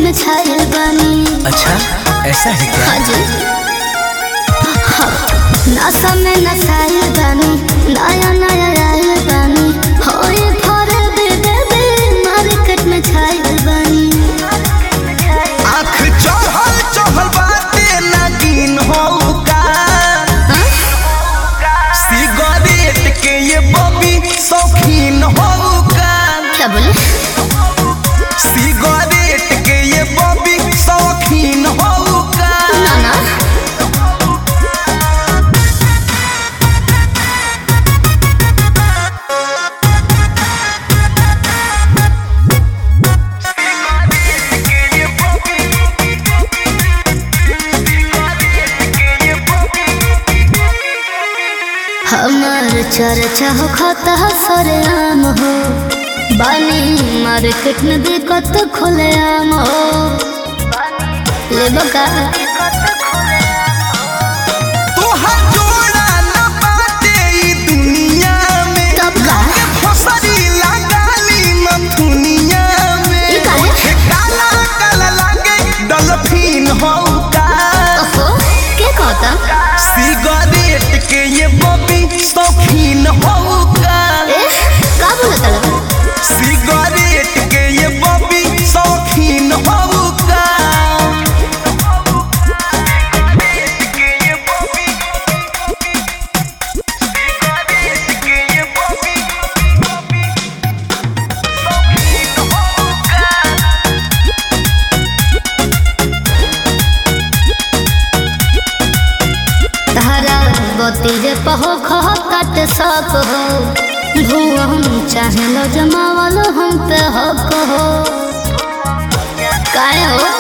में छायल बानी। अच्छा ऐसा है क्या? हाँ जी नशा में नशायल बानी, नया नया आयल बानी, होए फरे बेबे मार्केट में छायल बानी। आँख चढ़ल चढ़ल बाटे नागिन हो का, सिगरेट के ये बॉबी शौकीन हो का। क्या बोले? सिगरेट के ये बॉबी शौकीन हो का। ना ना हमार चर्चा हो खाता सरे आम हो, बानी मार्केट में दिक्कत खुले आम हो। ले बका तोहार जोड़ा ना बाटे ई दुनिया में, तब का फसरी लगाली मथुनिया में। ई काहे? ओठे काला काला लागे डॉल्फिन हो का। ओहो के कहता? सिगरेट के ये बॉबी शौकीन हो का। का बोलत है? सिगरेट के ये बॉबी शौकीन हो का। तारा बती जे पहो खह काट सक हो, भुवन चाहे लो जमावलो हम पे हक हो। काहे हो